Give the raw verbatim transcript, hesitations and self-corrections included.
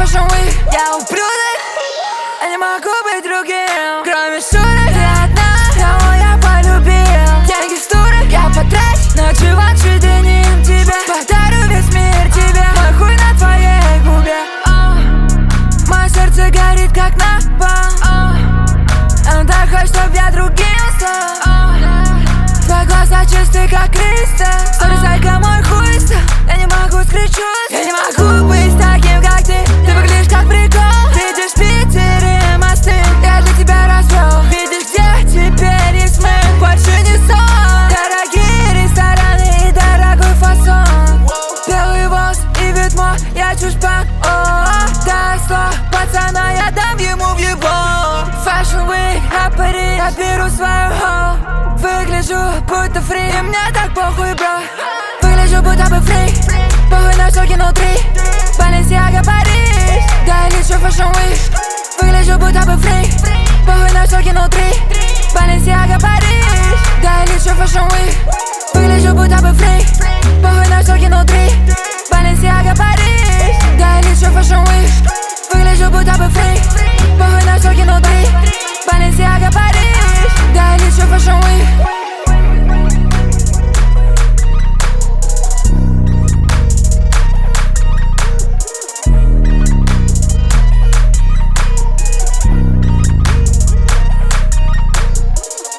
Fashion Week. Я ублюдок, я не могу быть другим. Кроме шуток, ты одна, кого я полюбил. Деньги в стурах я потрачу, но чувак, шеденим тебя. Подарю весь мир тебе, мой хуй на твоей губе. uh. Мое сердце горит как на Он так хочет, чтоб я другим стал. uh. Твои глаза чисты, как кристалл. Сторис лайка мой хуй стал. Я не могу скричуть, я не могу быть таким, как ты. Ты выглядишь как прикол. Видишь Питер и мосты, я для тебя развел. Видишь, где теперь есть мы, больше не сон. Дорогие рестораны и дорогой фасон. Белый волос и вид мой, я чушпак. Дай слово пацана, я дам ему в его. Fashion Week, а Париж, я беру свою хоу. Выгляжу, будто фри, и мне так похуй, бро. Выгляжу, будто бы фри, похуй на все внутри. Balenciaga, Париж, да, я лечу Fashion Week. Выгляжу, будто бы фри.